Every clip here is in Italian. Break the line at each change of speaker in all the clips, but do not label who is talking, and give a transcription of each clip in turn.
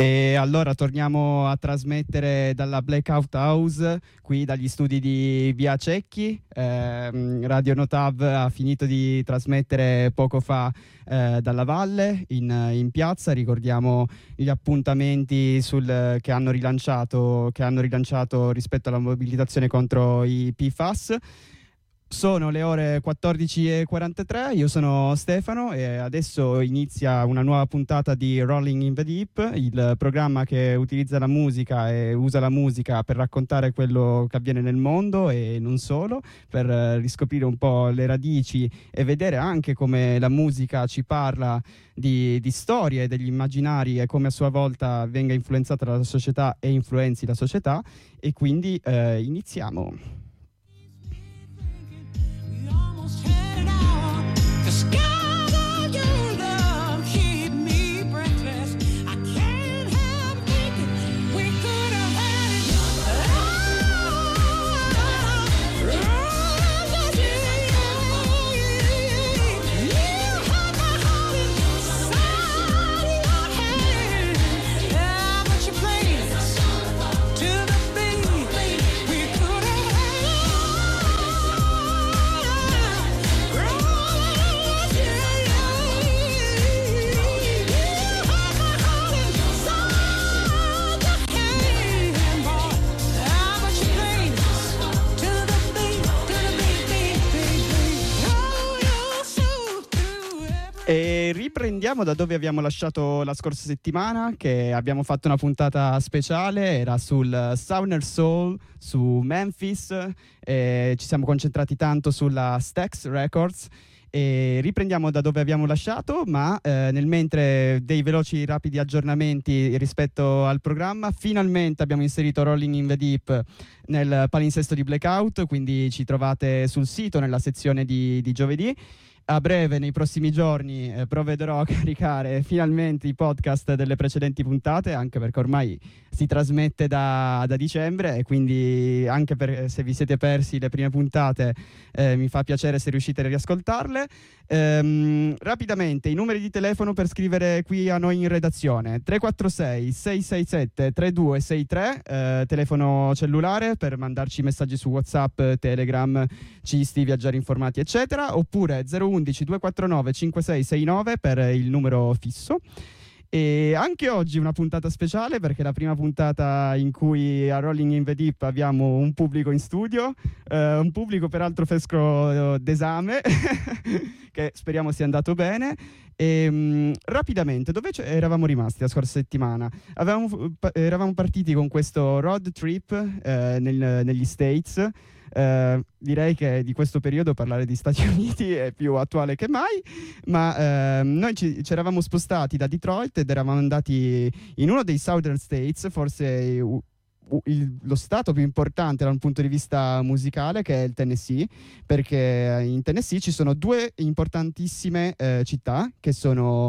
E allora torniamo a trasmettere dalla Blackout House, qui dagli studi di Via Cecchi. Radio Notav ha finito di trasmettere poco fa dalla Valle in piazza. Ricordiamo gli appuntamenti che hanno rilanciato rispetto alla mobilitazione contro i PFAS. Sono le ore 14:43, io sono Stefano e adesso inizia una nuova puntata di Rolling in the Deep, il programma che utilizza la musica e usa la musica per raccontare quello che avviene nel mondo e non solo, per riscoprire un po' le radici e vedere anche come la musica ci parla di storie, degli immaginari e come a sua volta venga influenzata dalla società e influenzi la società. E quindi iniziamo. E riprendiamo da dove abbiamo lasciato la scorsa settimana, che abbiamo fatto una puntata speciale, era sul Southern Soul, su Memphis, e ci siamo concentrati tanto sulla Stax Records. E riprendiamo da dove abbiamo lasciato, ma nel mentre dei veloci rapidi aggiornamenti rispetto al programma, finalmente abbiamo inserito Rolling in the Deep nel palinsesto di Blackout, quindi ci trovate sul sito nella sezione di giovedì. A breve, nei prossimi giorni, provvederò a caricare finalmente i podcast delle precedenti puntate, anche perché ormai si trasmette da dicembre, e quindi anche se vi siete persi le prime puntate mi fa piacere se riuscite a riascoltarle. Rapidamente i numeri di telefono per scrivere qui a noi in redazione: 346 667 3263, telefono cellulare per mandarci messaggi su WhatsApp, Telegram, Cisti, Viaggiare Informati eccetera, oppure 011 249 5669 per il numero fisso. E anche oggi una puntata speciale, perché è la prima puntata in cui a Rolling in the Deep abbiamo un pubblico in studio, un pubblico peraltro fresco d'esame che speriamo sia andato bene. E rapidamente, dove eravamo rimasti la scorsa settimana? Eravamo partiti con questo road trip negli States. Direi che di questo periodo parlare di Stati Uniti è più attuale che mai, ma noi ci eravamo spostati da Detroit ed eravamo andati in uno dei Southern States, forse lo stato più importante da un punto di vista musicale, che è il Tennessee, perché in Tennessee ci sono due importantissime città, che sono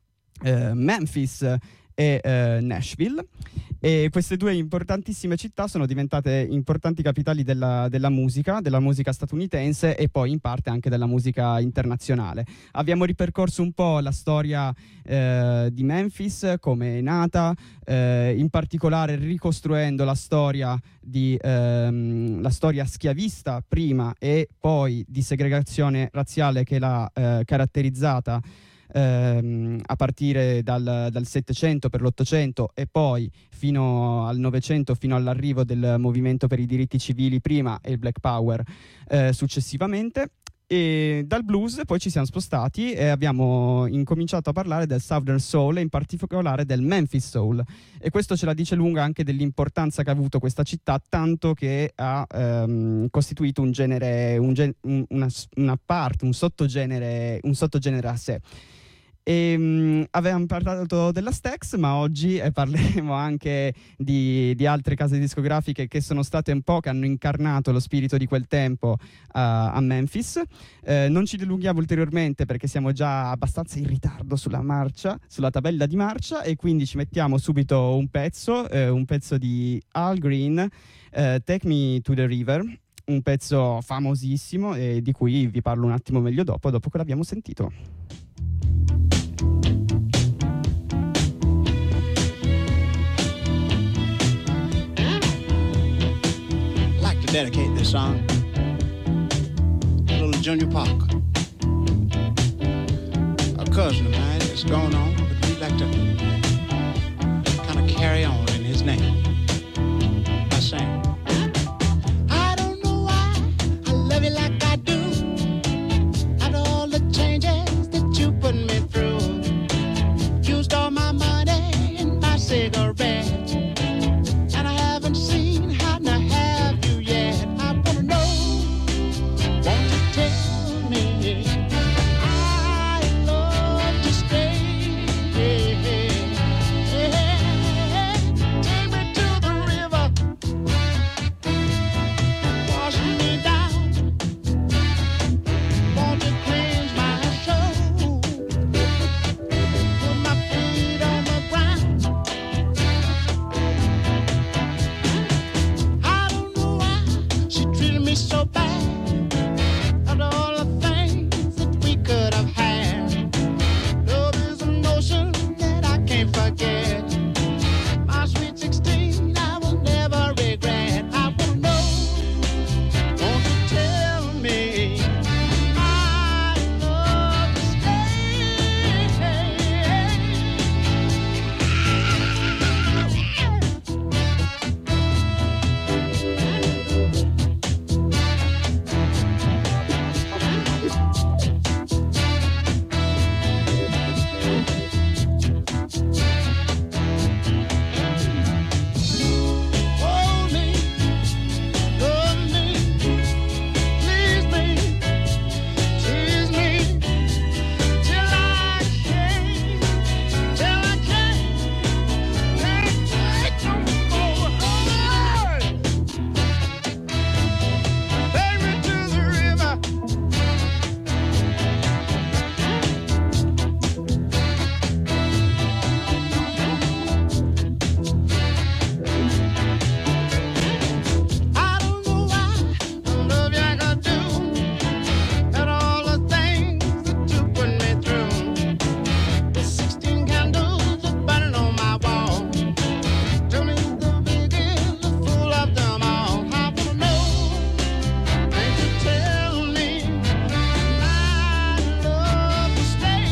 Memphis e Nashville, e queste due importantissime città sono diventate importanti capitali della musica statunitense e poi in parte anche della musica internazionale. Abbiamo ripercorso un po' la storia di Memphis, come è nata, in particolare ricostruendo la storia schiavista prima e poi di segregazione razziale che l'ha caratterizzata a partire dal Settecento per l'Ottocento e poi fino al Novecento, fino all'arrivo del movimento per i diritti civili prima e il Black Power successivamente. E dal blues poi ci siamo spostati e abbiamo incominciato a parlare del Southern Soul e in particolare del Memphis Soul, e questo ce la dice lunga anche dell'importanza che ha avuto questa città, tanto che ha costituito un genere, una parte, un sottogenere a sé. E avevamo parlato della Stax, ma oggi parleremo anche di altre case discografiche che sono state un po', che hanno incarnato lo spirito di quel tempo a Memphis. Non ci dilunghiamo ulteriormente perché siamo già abbastanza in ritardo sulla tabella di marcia, e quindi ci mettiamo subito un pezzo di Al Green, Take Me to the River, un pezzo famosissimo e di cui vi parlo un attimo meglio dopo che l'abbiamo sentito.
dedicate this song to little Junior Parker, a cousin of mine that's going on, but we'd like to kind of carry on in his name by saying, I don't know why I love you like I do, after all the changes that you put me through. Used all my money and my cigarettes, and I haven't seen how to have you yet. I wanna know, won't you tell me I love to stay? Take me to the river, wash me down. Won't you cleanse my soul? Put my feet on the ground. I don't know why she treated me so bad. After all the things that we could have had, love is an ocean that I can't forget. My sweet 16, I will never regret. I wanna know, won't you tell me I love to stay? Hold me, love me, please me, tease me, till I can't take no more. Take me to the river. I don't know why I love you like I do, and all the things that you put me through. The 16 candles are burning on my wall. Tell me the biggest, the fool of them all. I wanna know, can't you tell me I love to stay?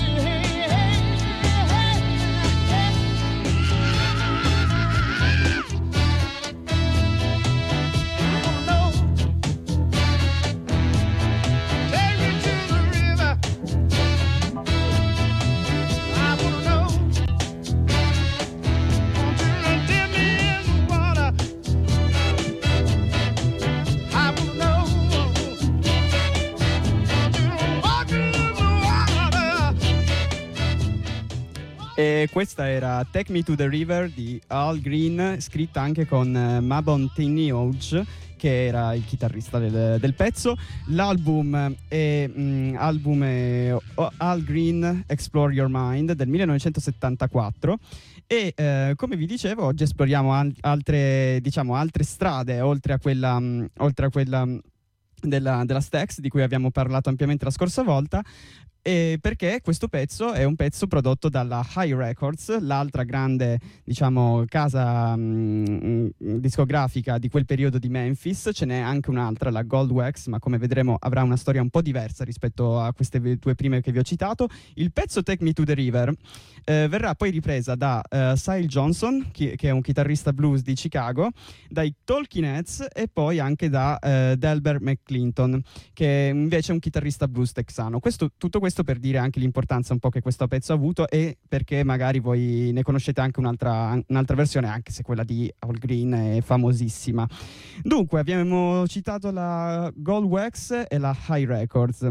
E questa era Take Me to the River di Al Green, scritta anche con Mabon Tinioge, che era il chitarrista del pezzo. L'album è Al Green Explore Your Mind del 1974. E come vi dicevo, oggi esploriamo altre strade oltre a quella della Stax, di cui abbiamo parlato ampiamente la scorsa volta. Perché questo pezzo è un pezzo prodotto dalla Hi Records, l'altra grande, casa discografica di quel periodo di Memphis. Ce n'è anche un'altra, la Goldwax, ma come vedremo avrà una storia un po' diversa rispetto a queste due prime che vi ho citato. Il pezzo Take Me to the River verrà poi ripresa da Syl Johnson, che è un chitarrista blues di Chicago, dai Talking Heads e poi anche da Delbert McClinton, che invece è un chitarrista blues texano. Tutto questo per dire anche l'importanza un po' che questo pezzo ha avuto, e perché magari voi ne conoscete anche un'altra versione, anche se quella di Al Green è famosissima. Dunque, abbiamo citato la Goldwax e la Hi Records.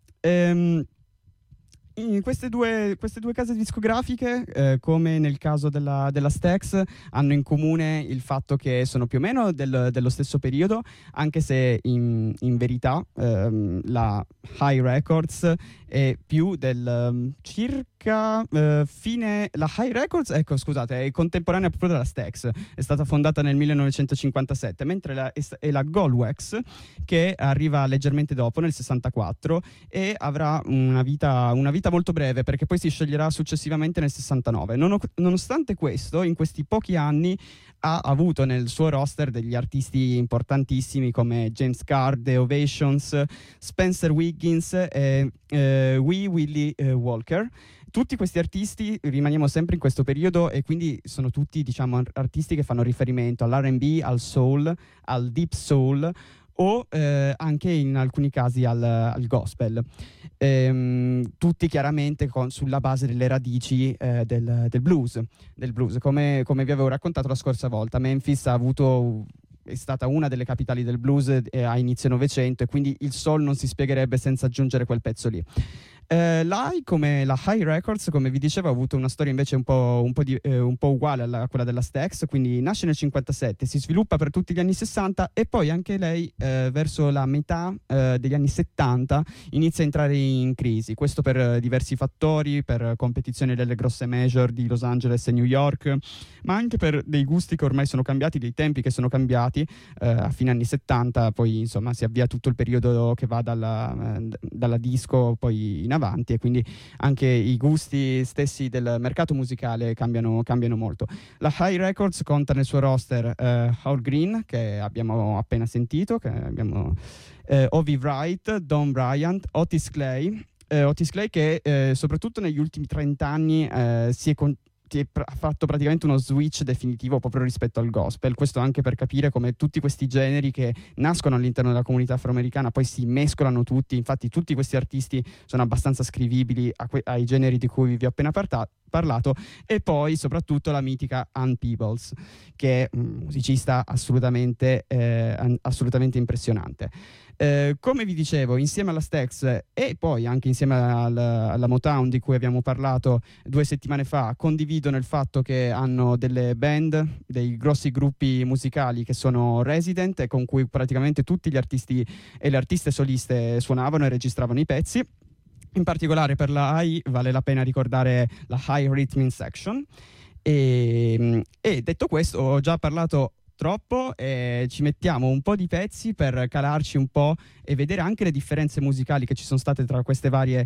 Queste due case discografiche, come nel caso della Stax, hanno in comune il fatto che sono più o meno dello stesso periodo, anche se in verità la Hi Records è più del circa fine. La Hi Records, ecco, scusate, è contemporanea proprio della Stax, è stata fondata nel 1957, mentre è la Goldwax che arriva leggermente dopo, nel 64, e avrà una vita vita molto breve, perché poi si scioglierà successivamente nel 69. Nonostante questo, in questi pochi anni ha avuto nel suo roster degli artisti importantissimi come James Carr, The Ovations, Spencer Wiggins e Wee Willie Walker. Tutti questi artisti, rimaniamo sempre in questo periodo, e quindi sono tutti, diciamo, artisti che fanno riferimento all'R&B, al soul, al deep soul, o anche in alcuni casi al gospel, tutti chiaramente sulla base delle radici del blues, come vi avevo raccontato la scorsa volta. Memphis è stata una delle capitali del blues a inizio Novecento, e quindi il soul non si spiegherebbe senza aggiungere quel pezzo lì. L'High, come la High Records, come vi dicevo, ha avuto una storia invece un po' uguale a quella della Stax. Quindi nasce nel 57, si sviluppa per tutti gli anni 60, e poi anche lei verso la metà degli anni 70 inizia a entrare in crisi. Questo per diversi fattori, per competizioni delle grosse major di Los Angeles e New York, ma anche per dei gusti che ormai sono cambiati, dei tempi che sono cambiati. A fine anni 70 poi insomma si avvia tutto il periodo che va dalla disco poi in avanti, e quindi anche i gusti stessi del mercato musicale cambiano molto. La High Records conta nel suo roster Al Green, che abbiamo appena sentito, Ovi Wright, Don Bryant, Otis Clay che soprattutto negli ultimi 30 anni ha fatto praticamente uno switch definitivo proprio rispetto al gospel. Questo anche per capire come tutti questi generi che nascono all'interno della comunità afroamericana poi si mescolano tutti. Infatti tutti questi artisti sono abbastanza scrivibili ai generi di cui vi ho appena parlato. E poi soprattutto la mitica Ann Peebles, che è un musicista assolutamente impressionante. Come vi dicevo, insieme alla Stax e poi anche insieme alla Motown, di cui abbiamo parlato 2 settimane fa, condividono il fatto che hanno delle band, dei grossi gruppi musicali che sono resident, e con cui praticamente tutti gli artisti e le artiste soliste suonavano e registravano i pezzi. In particolare per la High vale la pena ricordare la High Rhythm Section. E detto questo, ho già parlato troppo, e ci mettiamo un po' di pezzi per calarci un po' e vedere anche le differenze musicali che ci sono state tra queste varie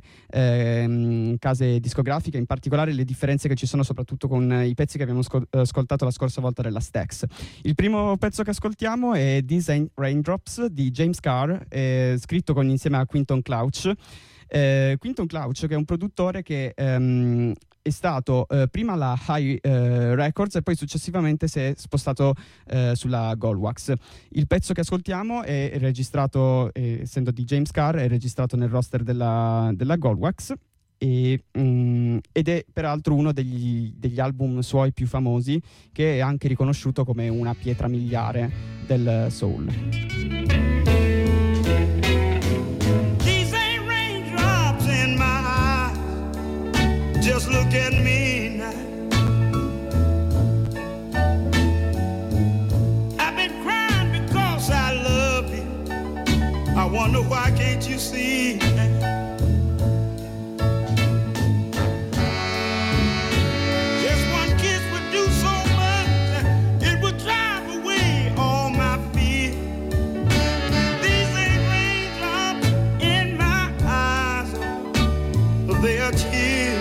case discografiche, in particolare le differenze che ci sono soprattutto con i pezzi che abbiamo ascoltato la scorsa volta della Stax. Il primo pezzo che ascoltiamo è These Ain't Raindrops di James Carr, scritto insieme a Quinton Clouch. Quinton Clouch, che è un produttore che è stato prima alla High Records e poi successivamente si è spostato sulla Goldwax. Il pezzo che ascoltiamo è registrato, essendo di James Carr, è registrato nel roster della Goldwax, ed è peraltro uno degli album suoi più famosi, che è anche riconosciuto come una pietra miliare del soul.
Just look at me now. I've been crying because I love you. I wonder why can't you see? Just one kiss would do so much. It would drive away all my fear. These ain't raindrops in my eyes, they are tears.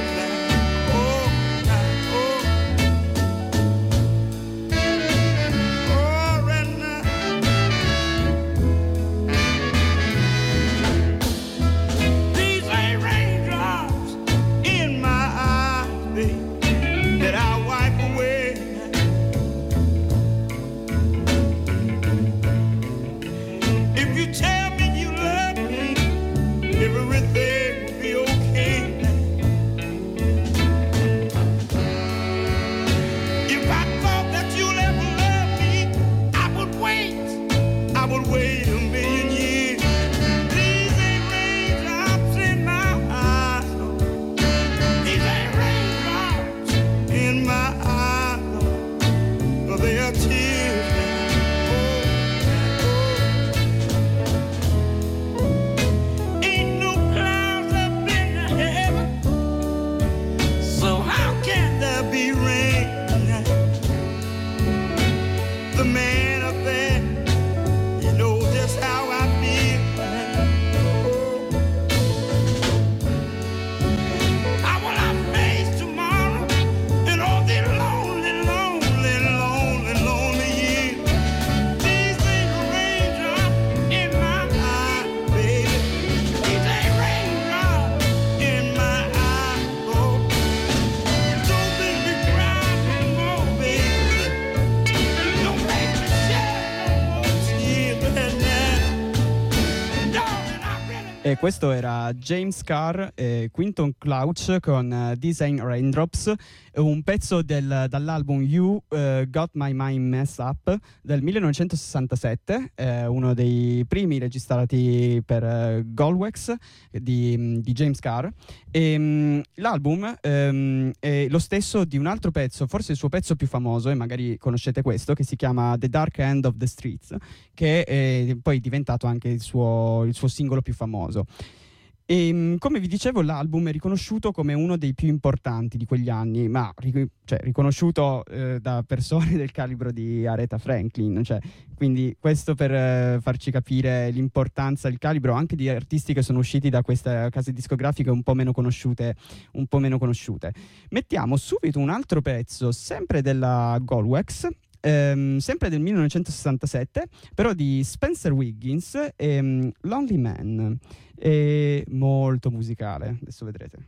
E questo era James Carr e Quinton Clouch con Design Raindrops, un pezzo dall'album You Got My Mind Messed Up del 1967, uno dei primi registrati per Goldwax di James Carr. E, l'album è lo stesso di un altro pezzo, forse il suo pezzo più famoso, e magari conoscete questo, che si chiama The Dark End of the Streets, che è poi diventato anche il suo singolo più famoso. E come vi dicevo, l'album è riconosciuto come uno dei più importanti di quegli anni, ma riconosciuto da persone del calibro di Aretha Franklin, quindi questo per farci capire l'importanza, il calibro anche di artisti che sono usciti da queste case discografiche un po' meno conosciute. Mettiamo subito un altro pezzo, sempre della Goldwax, sempre del 1967, però di Spencer Wiggins, Lonely Man, è molto musicale, adesso vedrete.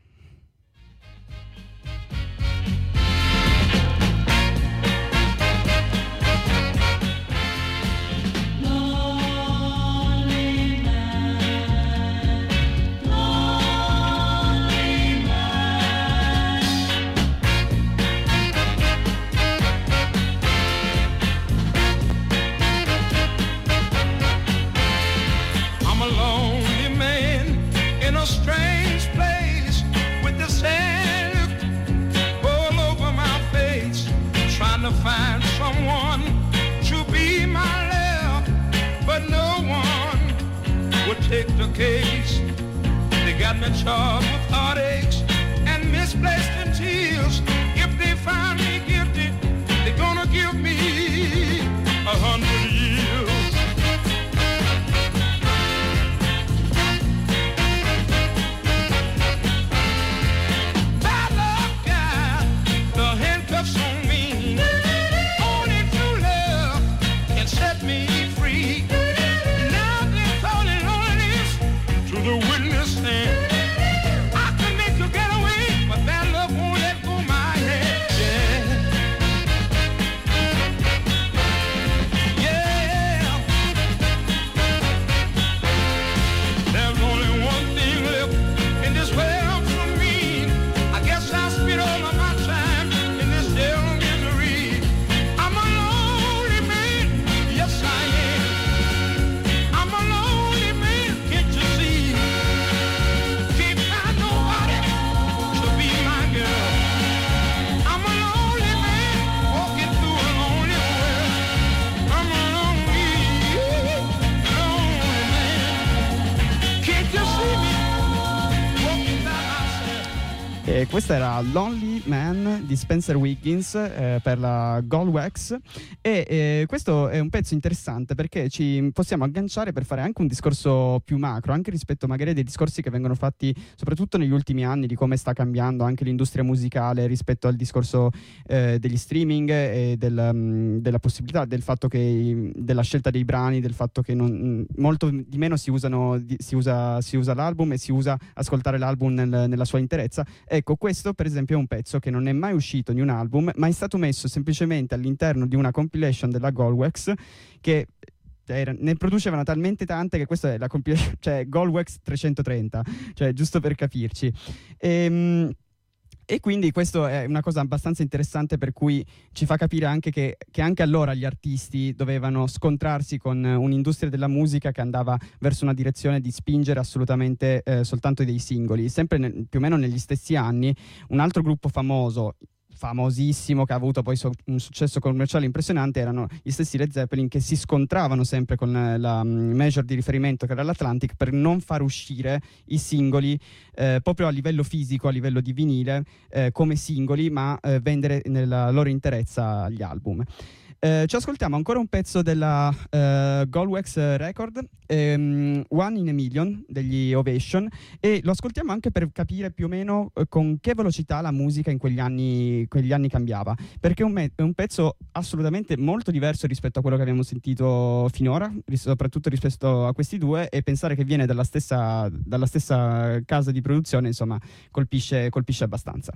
Find someone to be my love, but no one would take the case. They got me charged with heartaches and misplaced in tears. If they find me guilty, they're gonna give me 100 years. Bad luck got the handcuffs on me. Set me free. Now they're calling on this to the witness stand. I can make you get away, but that love won't let go my head. Yeah. There's only one thing left in this world for me. I guess I'll spend all of my time in this jail misery. I'm a lonely man. Yes, I am. I'm a lonely man, can't you see? Can't find nobody to be my girl. I'm a lonely man, walking through a lonely world. I'm a lonely man. Can't you see me walking by myself?
E questa era Lonely Man di Spencer Wiggins per la Goldwax, e questo è un pezzo interessante perché ci possiamo agganciare per fare anche un discorso più macro, anche rispetto magari a dei discorsi che vengono fatti soprattutto negli ultimi anni, di come sta cambiando anche l'industria musicale rispetto al discorso degli streaming e della possibilità, del fatto che della scelta dei brani, del fatto che molto di meno si usa l'album e si usa ascoltare l'album nella sua interezza. Ecco, questo per esempio è un pezzo che non è mai uscito in un album, ma è stato messo semplicemente all'interno di una compilation della Goldwax, che ne producevano talmente tante che questa è la compilation, cioè Goldwax 330, cioè giusto per capirci. E quindi questo è una cosa abbastanza interessante, per cui ci fa capire anche che anche allora gli artisti dovevano scontrarsi con un'industria della musica che andava verso una direzione di spingere assolutamente soltanto dei singoli. Sempre più o meno negli stessi anni, un altro gruppo famosissimo che ha avuto poi un successo commerciale impressionante erano gli stessi Led Zeppelin, che si scontravano sempre con la major di riferimento che era l'Atlantic per non far uscire i singoli proprio a livello fisico, a livello di vinile, come singoli, ma vendere nella loro interezza gli album. Ci ascoltiamo ancora un pezzo della Goldwax Record, One in a Million degli Ovation, e lo ascoltiamo anche per capire più o meno con che velocità la musica in quegli anni cambiava, perché è un pezzo assolutamente molto diverso rispetto a quello che abbiamo sentito finora, soprattutto rispetto a questi due, e pensare che viene dalla stessa casa di produzione, insomma, colpisce abbastanza.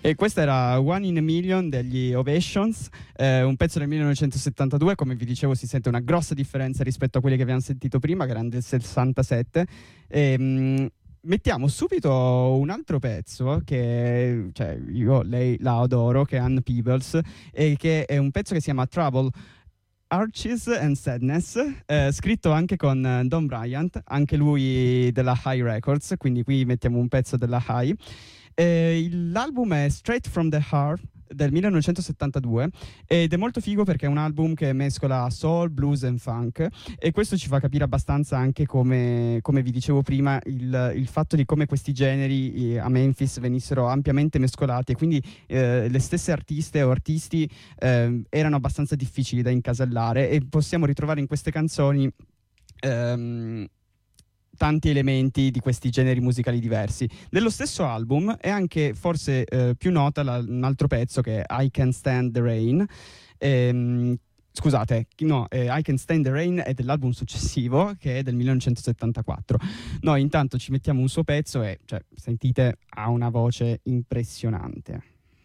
E questa era One in a Million degli Ovations, un pezzo del 1972, come vi dicevo si sente una grossa differenza rispetto a quelli che abbiamo sentito prima, che erano del 67. Mettiamo subito un altro pezzo che, cioè, lei la adoro, che è Ann Peebles, e che è un pezzo che si chiama Trouble, Arches and Sadness, scritto anche con Don Bryant, anche lui della High Records, quindi qui mettiamo un pezzo della High. L'album è Straight from the Heart del 1972 ed è molto figo perché è un album che mescola soul, blues e funk, e questo ci fa capire abbastanza anche come vi dicevo prima il fatto di come questi generi a Memphis venissero ampiamente mescolati, e quindi le stesse artiste o artisti erano abbastanza difficili da incasellare, e possiamo ritrovare in queste canzoni tanti elementi di questi generi musicali diversi. Dello stesso album è anche forse più nota un altro pezzo che è I Can't Stand the Rain. Scusate, no, I Can't Stand the Rain è dell'album successivo, che è del 1974. Noi intanto ci mettiamo un suo pezzo e, cioè, sentite, ha una voce impressionante.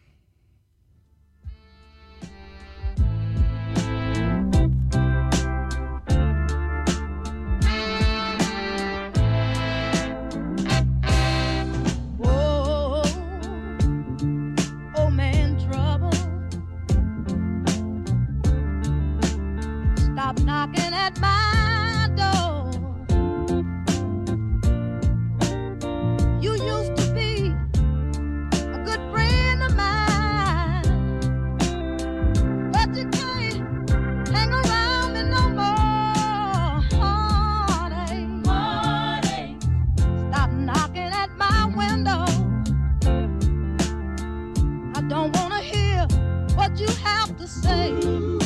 Stop knocking at my door. You used to be a good friend of mine, but you can't hang around me no more. Heartache, heartache. Stop knocking at my window. I don't want to hear what you have to say.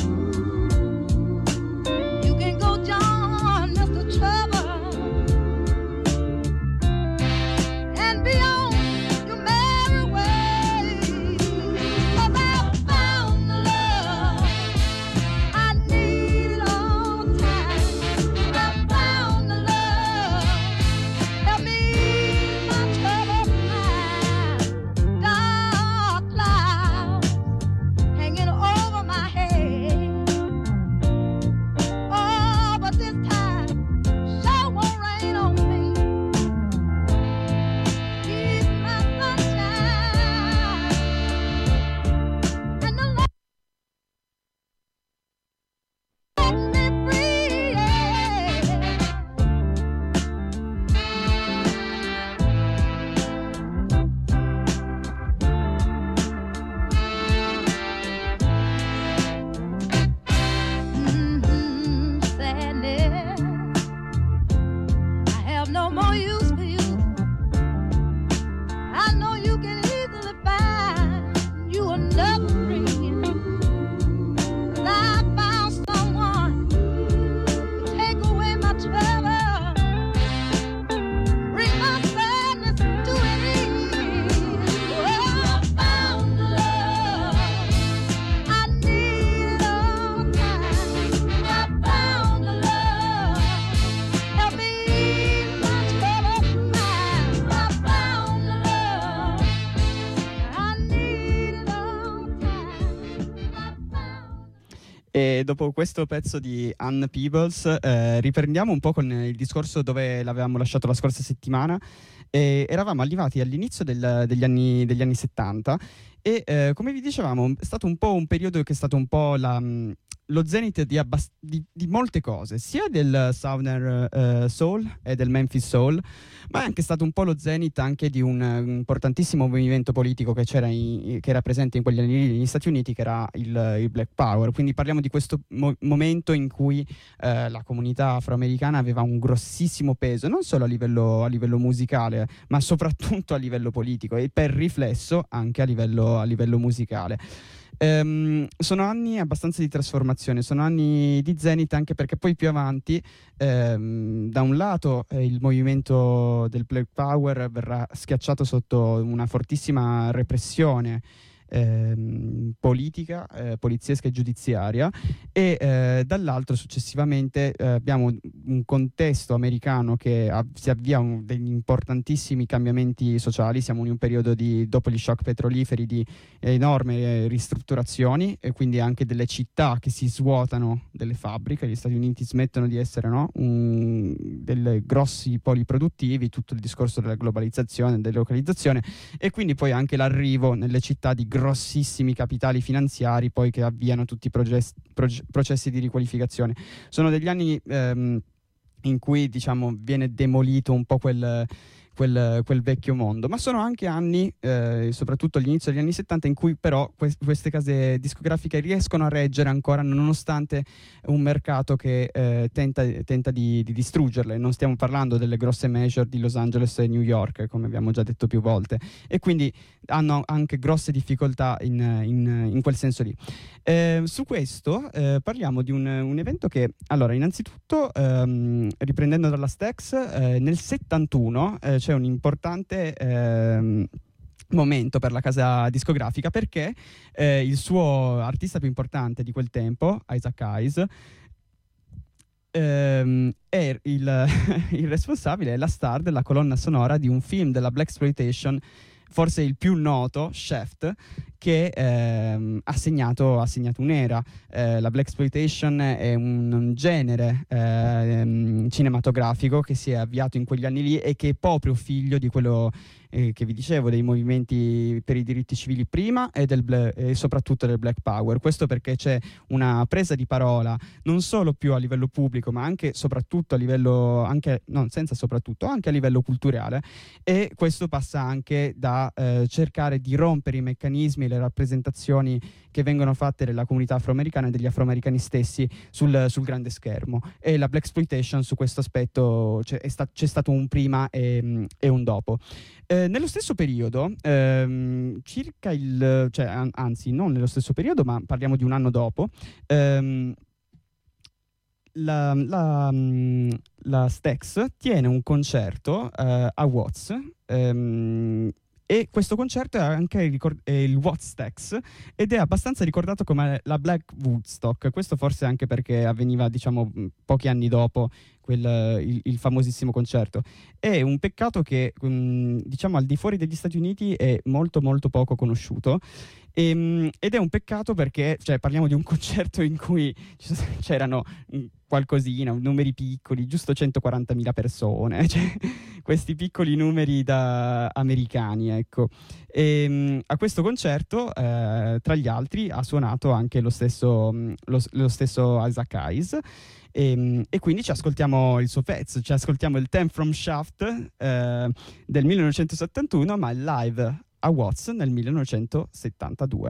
E dopo questo pezzo di Ann Peebles riprendiamo un po' con il discorso dove l'avevamo lasciato la scorsa settimana. Eravamo arrivati all'inizio degli anni 70 e come vi dicevamo è stato un po' un periodo che è stato un po' lo zenith di molte cose, sia del Southern Soul e del Memphis Soul, ma è anche stato un po' lo zenith anche di un importantissimo movimento politico che era presente in quegli anni negli Stati Uniti, che era il Black Power. Quindi parliamo di questo momento in cui la comunità afroamericana aveva un grossissimo peso, non solo a livello musicale, ma soprattutto a livello politico e per riflesso anche a livello musicale. Sono anni abbastanza di trasformazione, sono anni di zenith, anche perché poi più avanti da un lato il movimento del Black Power verrà schiacciato sotto una fortissima repressione politica, poliziesca e giudiziaria, e dall'altro successivamente abbiamo un contesto americano che si avvia degli importantissimi cambiamenti sociali. Siamo in un periodo dopo gli shock petroliferi, di enormi ristrutturazioni, e quindi anche delle città che si svuotano delle fabbriche. Gli Stati Uniti smettono di essere dei grossi poli produttivi, tutto il discorso della globalizzazione, delocalizzazione, e quindi poi anche l'arrivo nelle città di grossissimi capitali finanziari poi che avviano tutti i processi di riqualificazione. Sono degli anni in cui, diciamo, viene demolito un po' quel vecchio mondo, ma sono anche anni, soprattutto all'inizio degli anni 70, in cui però queste case discografiche riescono a reggere ancora, nonostante un mercato che tenta di distruggerle. Non stiamo parlando delle grosse major di Los Angeles e New York, come abbiamo già detto più volte, e quindi hanno anche grosse difficoltà in quel senso lì. Su questo parliamo di un evento che, allora, innanzitutto, riprendendo dalla Stax, nel 71 c'è un importante momento per la casa discografica, perché il suo artista più importante di quel tempo, Isaac Hayes, è il responsabile, è la star della colonna sonora di un film della Blaxploitation, forse il più noto, Shaft, che ha segnato un'era. La Blaxploitation è un genere cinematografico che si è avviato in quegli anni lì, e che è proprio figlio di quello che vi dicevo, dei movimenti per i diritti civili prima e soprattutto del Black Power. Questo perché c'è una presa di parola non solo più a livello pubblico, ma anche soprattutto a livello, anche a livello culturale, e questo passa anche da cercare di rompere i meccanismi e le rappresentazioni che vengono fatte della comunità afroamericana e degli afroamericani stessi sul grande schermo. E la Blaxploitation su questo aspetto c'è stato un prima e un dopo. Nello stesso periodo, anzi non nello stesso periodo, ma parliamo di un anno dopo, la Stax tiene un concerto a Watts, e questo concerto è anche il Watts Stax, ed è abbastanza ricordato come la Black Woodstock. Questo forse anche perché avveniva, diciamo, pochi anni dopo il famosissimo concerto. È un peccato che, diciamo, al di fuori degli Stati Uniti è molto molto poco conosciuto, ed è un peccato perché, cioè, parliamo di un concerto in cui c'erano qualcosina, numeri piccoli, giusto 140.000 persone, cioè, questi piccoli numeri da americani, ecco. A questo concerto, tra gli altri, ha suonato anche lo stesso Isaac Hayes, e quindi ci ascoltiamo il suo pezzo, ci ascoltiamo il Theme from Shaft del 1971, ma live a Watts nel 1972.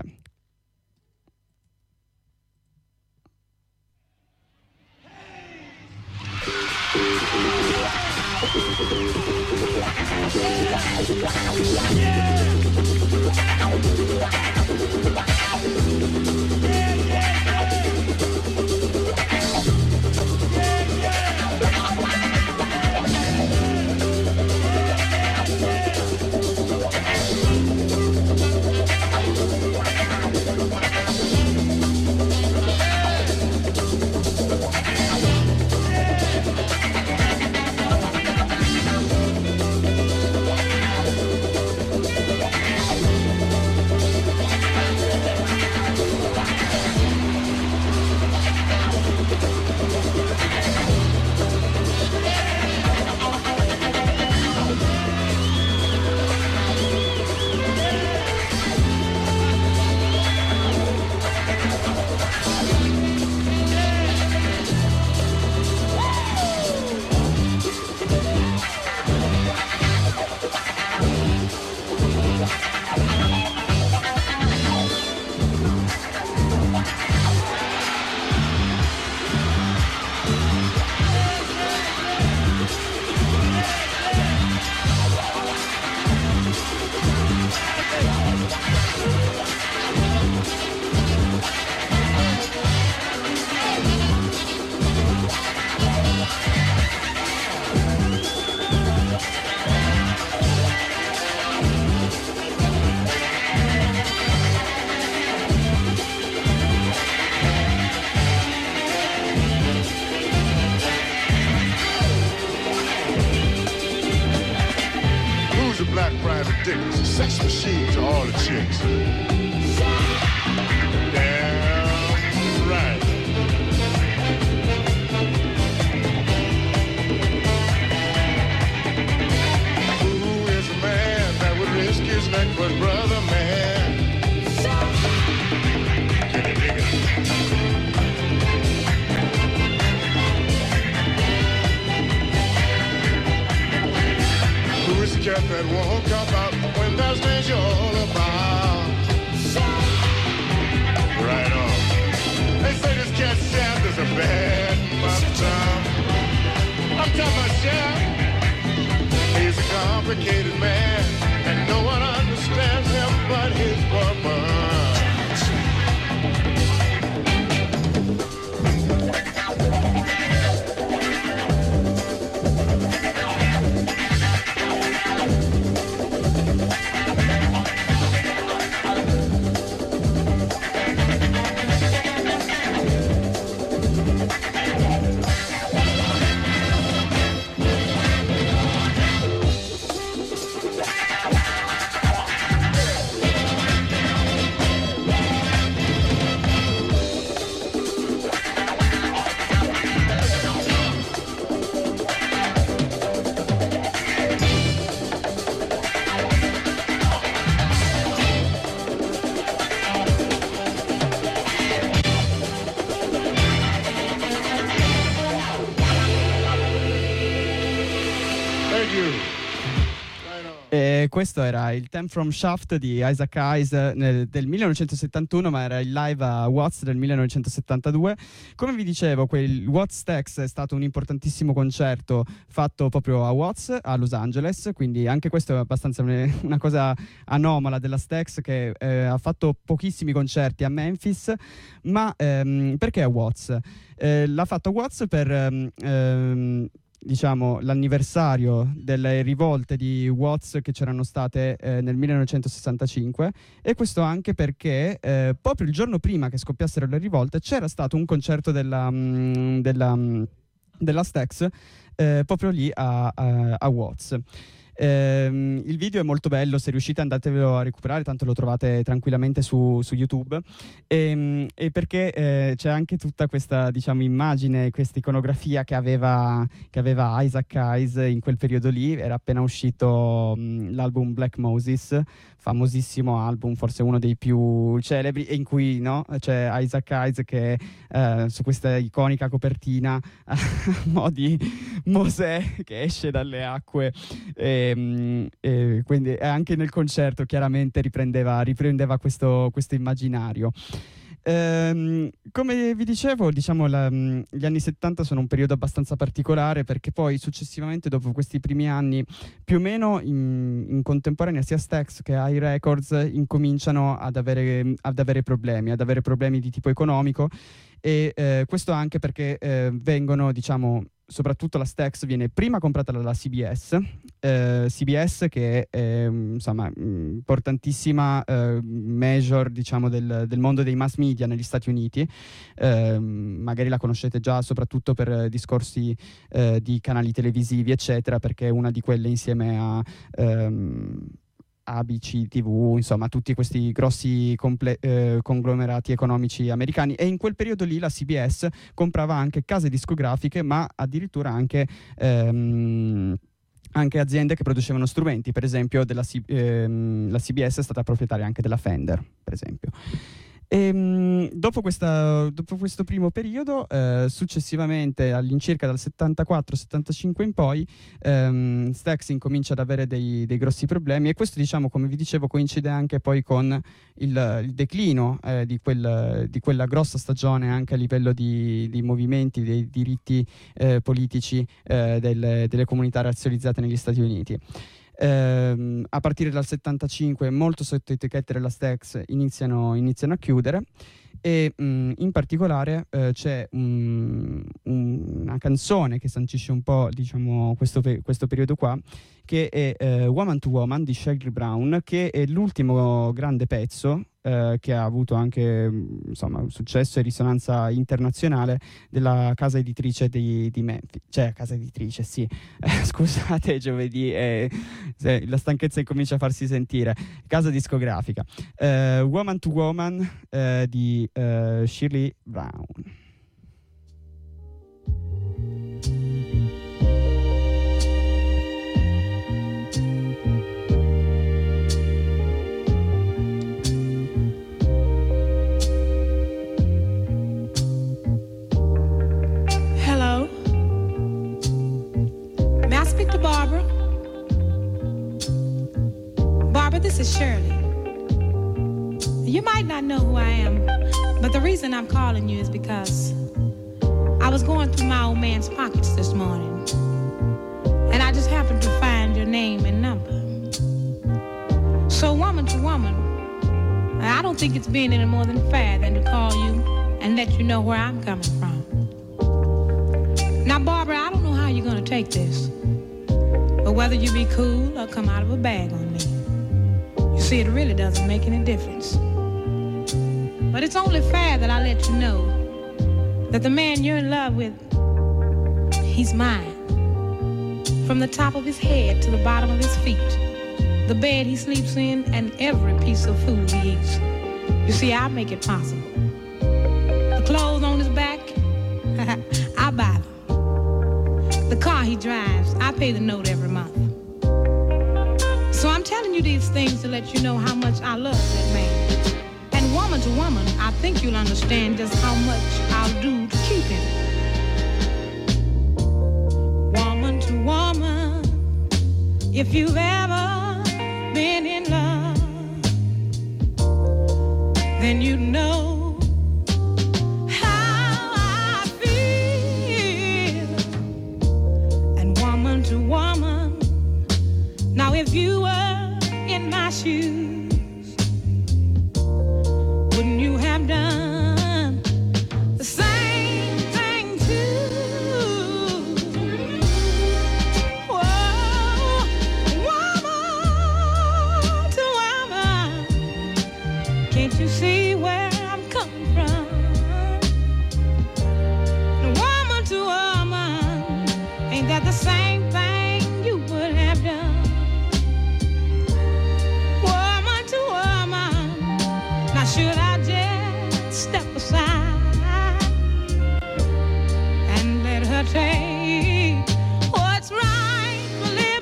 sex machine to all the chicks. Damn right. Who is a man that would risk his neck for his brother, man? Can you dig it? Who is the cat that won't come out when there's danger all about? Right on. They say this cat Shaft is a bad monster. I'm talking about Shaft. He's a complicated man, and no one understands him but his papa.
Questo era il Theme from Shaft di Isaac Hayes del 1971, ma era il live a Watts del 1972. Come vi dicevo, quel Watts Stax è stato un importantissimo concerto fatto proprio a Watts, a Los Angeles, quindi anche questo è abbastanza una cosa anomala della Stax, che ha fatto pochissimi concerti a Memphis, ma perché a Watts? L'ha fatto a Watts per diciamo l'anniversario delle rivolte di Watts che c'erano state nel 1965, e questo anche perché proprio il giorno prima che scoppiassero le rivolte c'era stato un concerto della Stax proprio lì a Watts. Il video è molto bello, se riuscite andatevelo a recuperare, tanto lo trovate tranquillamente su YouTube, e perché c'è anche tutta questa, diciamo, immagine, questa iconografia che aveva Isaac Hayes in quel periodo lì. Era appena uscito l'album Black Moses, famosissimo album, forse uno dei più celebri, e in cui c'è Isaac Hayes che su questa iconica copertina a mo' di Mosè che esce dalle acque, e quindi anche nel concerto chiaramente riprendeva questo immaginario. Come vi dicevo, diciamo, gli anni 70 sono un periodo abbastanza particolare, perché poi successivamente, dopo questi primi anni, più o meno in contemporanea, sia Stax che High Records incominciano ad avere problemi di tipo economico, e questo anche perché vengono, diciamo, soprattutto la Stax viene prima comprata dalla CBS, che è insomma importantissima major, diciamo, del mondo dei mass media negli Stati Uniti. Magari la conoscete già soprattutto per discorsi di canali televisivi eccetera, perché è una di quelle, insieme a ABC TV, insomma tutti questi grossi conglomerati economici americani. E in quel periodo lì la CBS comprava anche case discografiche, ma addirittura anche aziende che producevano strumenti. Per esempio la CBS è stata proprietaria anche della Fender, per esempio. E dopo questo primo periodo, successivamente all'incirca dal 74-75 in poi, Stax incomincia ad avere dei grossi problemi, e questo, diciamo, come vi dicevo, coincide anche poi con il declino di quella grossa stagione anche a livello di movimenti, dei diritti politici delle comunità razzializzate negli Stati Uniti. A partire dal 75 molto sotto etichette della Stax iniziano a chiudere, e in particolare c'è una canzone che sancisce un po', diciamo, questo periodo qua, che è Woman to Woman di Shaggy Brown, che è l'ultimo grande pezzo che ha avuto anche insomma successo e risonanza internazionale, della casa editrice di Memphis, cioè casa editrice, sì, scusate, giovedì la stanchezza incomincia a farsi sentire, casa discografica, Woman to Woman di Shirley Brown.
Speak to Barbara. Barbara, this is Shirley. You might not know who I am, but the reason I'm calling you is because I was going through my old man's pockets this morning, and I just happened to find your name and number. So woman to woman, I don't think it's being any more than fair than to call you and let you know where I'm coming from. Now, Barbara, I don't know how you're going to take this, but whether you be cool or come out of a bag on me, you see, it really doesn't make any difference. But it's only fair that I let you know that the man you're in love with, he's mine. From the top of his head to the bottom of his feet, the bed he sleeps in, and every piece of food he eats. You see, I make it possible. The clothes on his back, I buy them. The car he drives, I pay the note every month. So I'm telling you these things to let you know how much I love that man. And woman to woman, I think you'll understand just how much I'll do to keep him. Woman to woman, if you've ever been in love, then you know to woman. Now if you were in my shoes, wouldn't you have done the same thing too? Whoa, woman to woman, can't you see where I'm coming from? Woman to woman, ain't that the same? Should I just step aside and let her take what's rightfully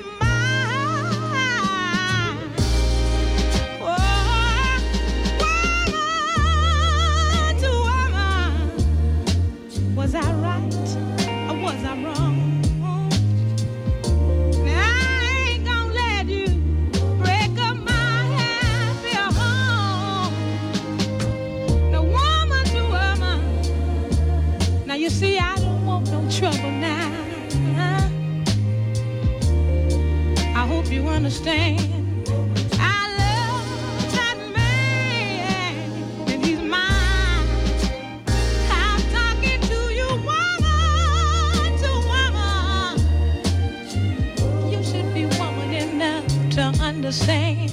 mine? Oh, woman to woman, was I right or was I wrong? You see, I don't want no trouble now. I hope you understand. I love that man, and he's mine. I'm talking to you, woman to woman. You should be woman enough to understand.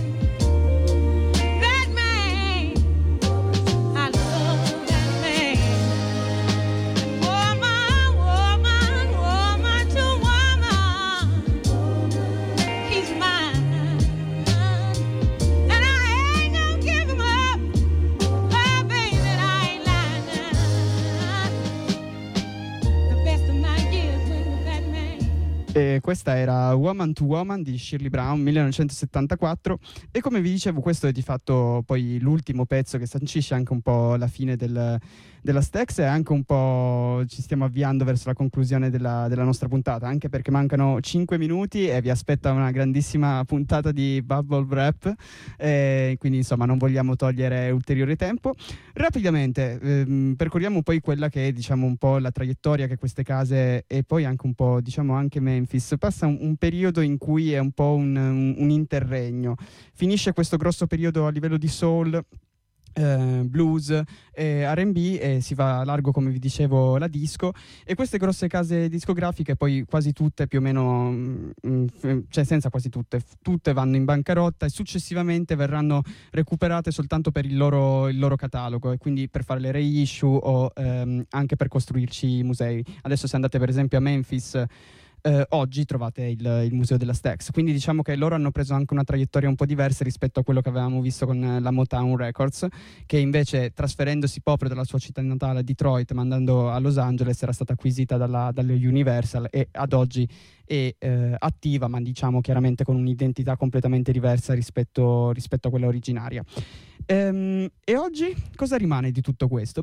E questa era Woman to Woman di Shirley Brown, 1974, e come vi dicevo questo è di fatto poi l'ultimo pezzo che sancisce anche un po' la fine della Stax, e anche un po' ci stiamo avviando verso la conclusione della nostra puntata, anche perché mancano 5 minuti e vi aspetta una grandissima puntata di Bubble Wrap, quindi insomma non vogliamo togliere ulteriore tempo. Rapidamente percorriamo poi quella che è, diciamo, un po' la traiettoria che queste case, e poi anche un po', diciamo, anche Memphis passa un periodo in cui è un po' un interregno. Finisce questo grosso periodo a livello di soul blues, R&B, e si va a largo, come vi dicevo, la disco. E queste grosse case discografiche poi quasi tutte più o meno, cioè senza quasi tutte vanno in bancarotta e successivamente verranno recuperate soltanto per il loro catalogo, e quindi per fare le reissue o anche per costruirci musei. Adesso se andate per esempio a Memphis, oggi trovate il museo della Stax, quindi diciamo che loro hanno preso anche una traiettoria un po' diversa rispetto a quello che avevamo visto con la Motown Records, che invece, trasferendosi proprio dalla sua città natale, Detroit, ma andando a Los Angeles, era stata acquisita dalle Universal e ad oggi è attiva, ma diciamo chiaramente con un'identità completamente diversa rispetto a quella originaria. E oggi cosa rimane di tutto questo?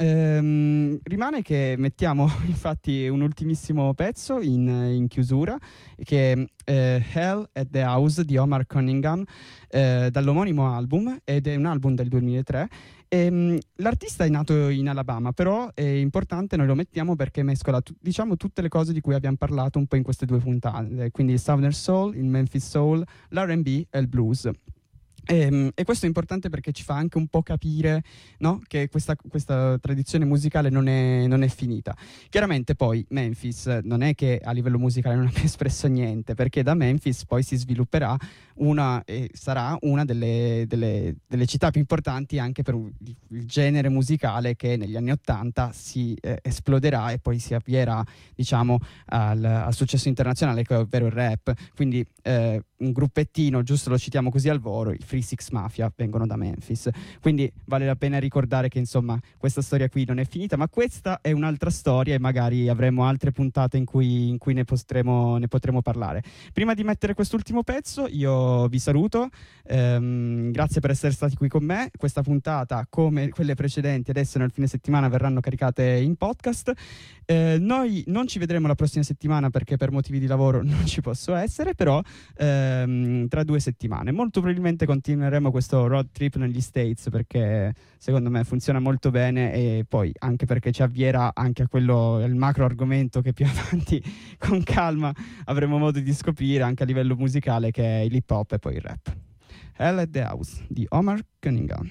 Rimane che mettiamo infatti un ultimissimo pezzo in chiusura, che è Hell at the House di Omar Cunningham, dall'omonimo album, ed è un album del 2003. L'artista è nato in Alabama, però è importante, noi lo mettiamo perché mescola diciamo tutte le cose di cui abbiamo parlato un po' in queste 2 puntate, quindi il Southern Soul, il Memphis Soul, l'R&B e il blues. E questo è importante perché ci fa anche un po' capire, no, che questa tradizione musicale non è finita. Chiaramente poi Memphis non è che a livello musicale non abbia espresso niente, perché da Memphis poi si svilupperà sarà una delle città più importanti anche per il genere musicale che negli anni '80 si esploderà e poi si avvierà, diciamo, al successo internazionale, ovvero il rap. Quindi un gruppettino, giusto lo citiamo così al volo, i Free Six Mafia vengono da Memphis, quindi vale la pena ricordare che insomma questa storia qui non è finita, ma questa è un'altra storia e magari avremo altre puntate in cui ne potremo parlare. Prima di mettere quest'ultimo pezzo io vi saluto, grazie per essere stati qui con me. Questa puntata, come quelle precedenti, adesso nel fine settimana verranno caricate in podcast. Noi non ci vedremo la prossima settimana perché per motivi di lavoro non ci posso essere, però tra 2 settimane molto probabilmente continueremo questo road trip negli States, perché secondo me funziona molto bene, e poi anche perché ci avviera anche a quello, il macro argomento che più avanti con calma avremo modo di scoprire anche a livello musicale, che è l'hip hop e poi il rap. Hell at the House di Omar Cunningham.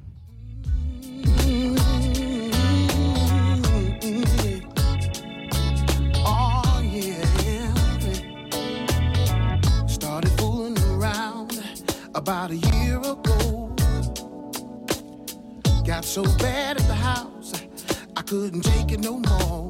About a year ago, got so bad at the house I couldn't take it no more.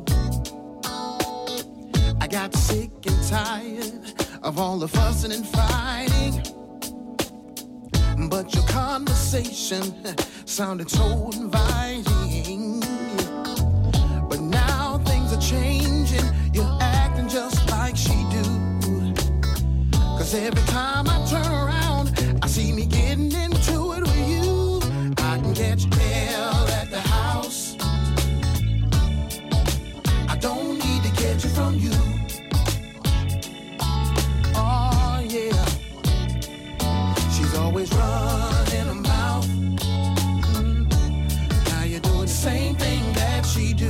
I got sick and tired of all the fussing and fighting, but your conversation sounded so inviting. But now things are changing, you're acting just like she do. 'Cause every time I turn around, I see me getting into it with you. I can catch hell at the house, I don't need to catch it from you. Oh yeah, she's always running her mouth. Now you're doing the same thing that she do.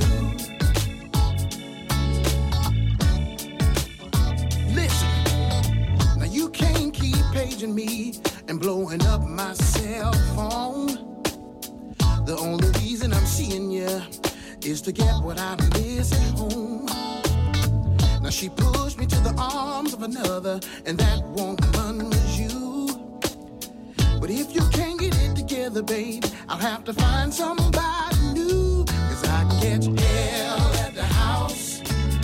Listen, now you can't keep paging me and blowing up my cell phone. The only reason I'm seeing you is to get what I miss at home. Now she pushed me to the arms of another, and that woman was you. But if you can't get it together, babe, I'll have to find somebody new. 'Cause I can catch hell at the house,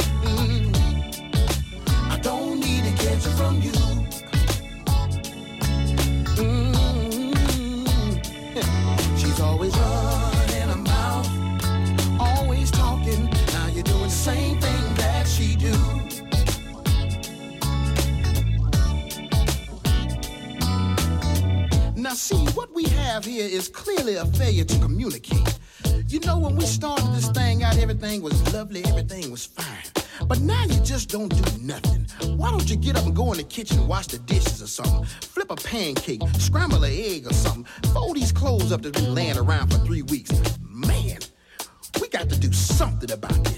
I don't need to catch it from you. She's always running her mouth, always talking. Now you're doing the same thing that she do. Now see, what we have here is clearly a failure to communicate. You know, when we started this thing out, everything was lovely, everything was fine. But now you just don't do nothing. Why don't you get up and go in the kitchen and wash the dishes or something? Flip a pancake, scramble an egg or something. Fold these clothes up that's been laying around for 3 weeks. Man, we got to do something about